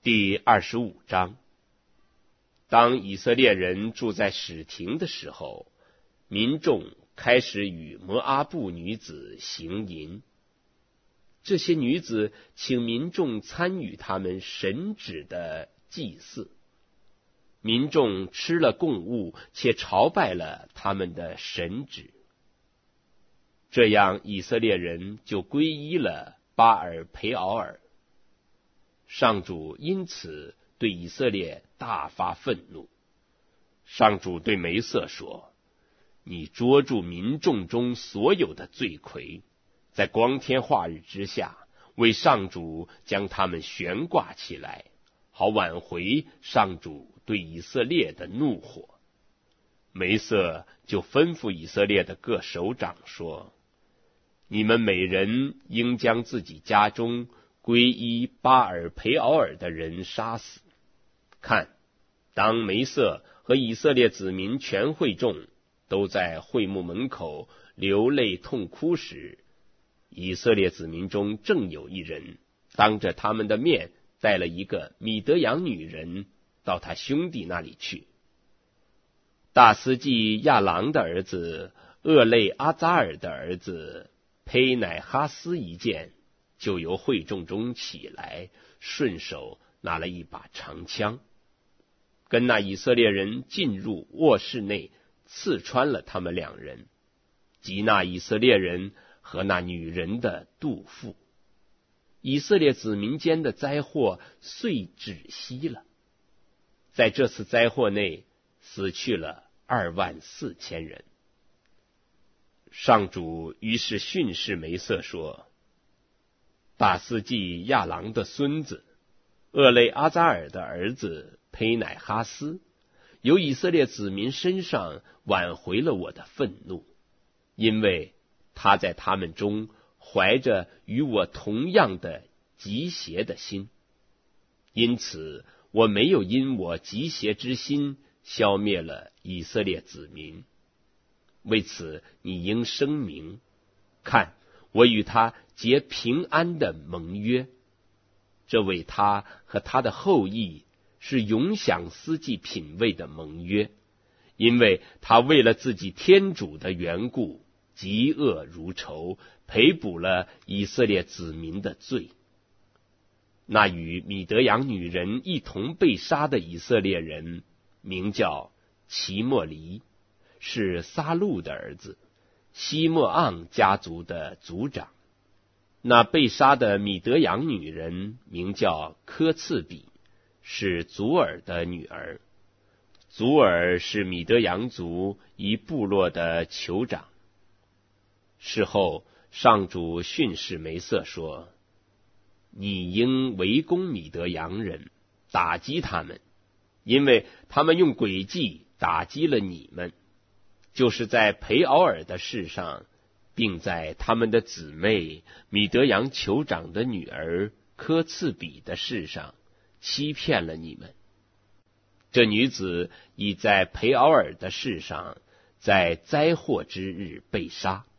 第25章。当以色列人住在史廷的时候，民众开始与摩阿布女子行淫。这些女子请民众参与他们神旨的祭祀，民众吃了供物，且朝拜了他们的神旨。这样以色列人就皈依了巴尔培敖尔。上主因此对以色列大发愤怒。上主对梅瑟说：你捉住民众中所有的罪魁，在光天化日之下，为上主将他们悬挂起来，好挽回上主对以色列的怒火。梅瑟就吩咐以色列的各首长说：你们每人应将自己家中皈依巴尔培敖尔的人杀死。看，当梅瑟和以色列子民全会众都在会幕门口流泪痛哭时，以色列子民中正有一人当着他们的面带了一个米德扬女人到他兄弟那里去。大司祭亚郎的儿子厄类阿扎尔的儿子佩乃哈斯一见，就由会众中起来，顺手拿了一把长枪，跟那以色列人进入卧室内，刺穿了他们两人，及那以色列人和那女人的肚腹。以色列子民间的灾祸遂止息了。在这次灾祸内死去了24000人。上主于是训示梅瑟说：大司祭亚郎的孙子厄类阿扎尔的儿子佩乃哈斯，由以色列子民身上挽回了我的愤怒，因为他在他们中怀着与我同样的极邪的心，因此我没有因我极邪之心消灭了以色列子民。为此你应声明，看，我与他结平安的盟约，这为他和他的后裔是永享司祭品位的盟约，因为他为了自己天主的缘故，嫉恶如仇，赔补了以色列子民的罪。那与米德扬女人一同被杀的以色列人名叫齐莫黎，是撒路的儿子，西莫盎家族的族长。那被杀的米德扬女人名叫科次比，是祖尔的女儿。祖尔是米德扬族一部落的酋长。事后上主训示梅瑟说：你应围攻米德扬人，打击他们，因为他们用诡计打击了你们，就是在培敖尔的事上，并在他们的姊妹米德扬酋长的女儿科次比的事上欺骗了你们。这女子已在培敖尔的事上，在灾祸之日被杀。